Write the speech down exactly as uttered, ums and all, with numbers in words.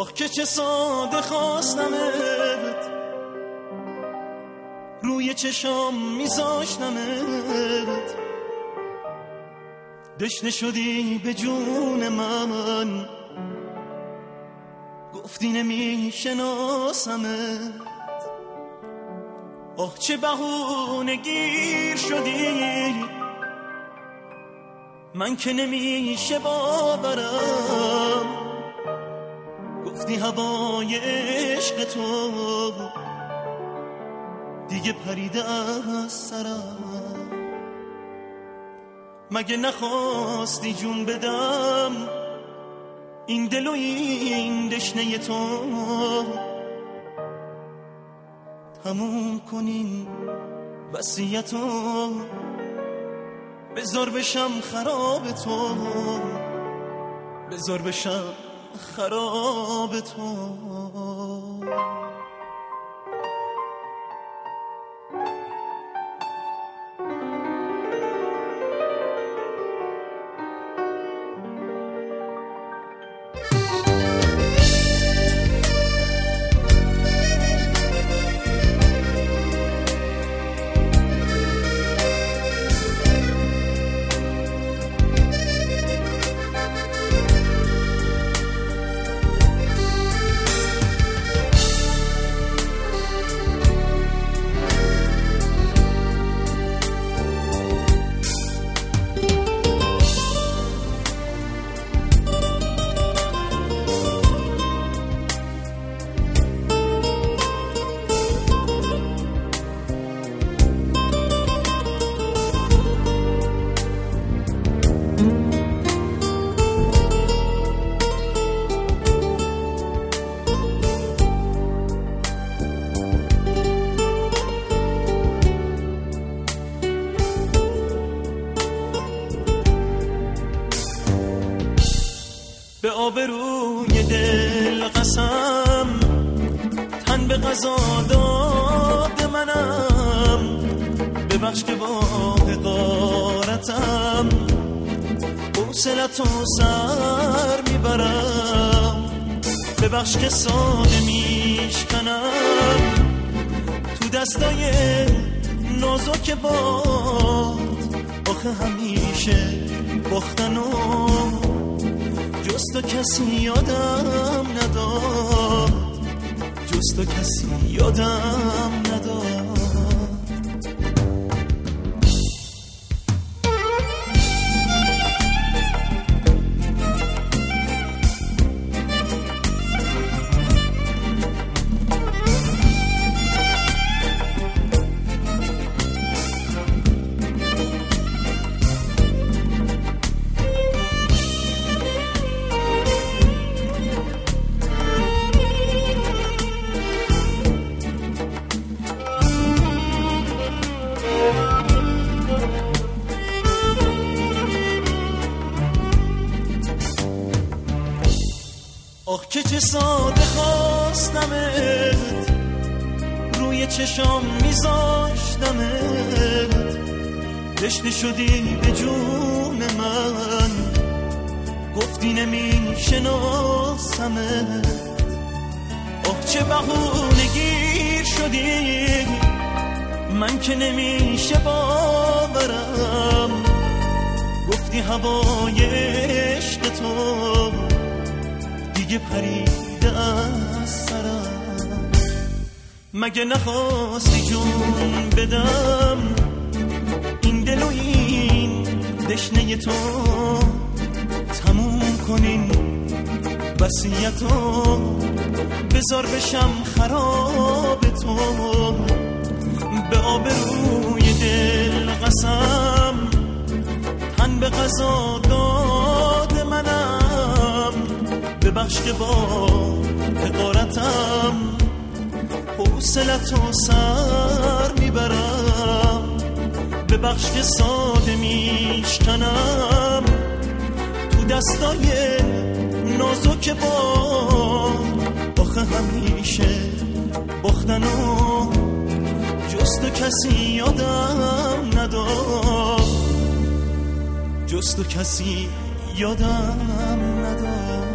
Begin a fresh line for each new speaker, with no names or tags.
آخ که چه ساده خواستمت، روی چشام میذاشتمت، دشنه شدی به جون من، گفتی نمیشناسمت. آخ چه بهونه گیر شدی، من که نمیشه باورم، گفتی هوای عشق تو دیگه پریده از سرم. مگه نخواستی جون بدم این دل و این دشنه تو، تموم کنین وصیتو، بذار بشم خراب تو، بذار بشم خراب تو. به آبروی دل قسم، تن به قضا داد منم، ببخش که با حقارتم حوصلتو سر میبرم، ببخش که ساده میشکنم تو دستای نازک باد. آخه همیشه باختنم جز تو کسی یادم نداد، جز تو کسی یادم نداد. آخ که چه ساده خواستمت، روی چشام میذاشتمت، دشنه شدی به جون من، گفتی نمیشناسمت. آخ چه بهونه گیر شدی، من که نمیشه باورم، گفتی هوای عشق تو دیگه پریده از سرم. مگه نخواستی جون بدم این دل و این دشنه تو، تموم کنین وصیتو، بذار بشم خراب تو. به آبروی دل قسم، تن به قضا داد منم، ببخش که با حقارتم حوصلتو سر میبرم، ببخش که ساده میشکنم تو دستای نازک باد. آخه همیشه باختنو جز تو کسی یادم نداد، جز تو کسی یادم نداد.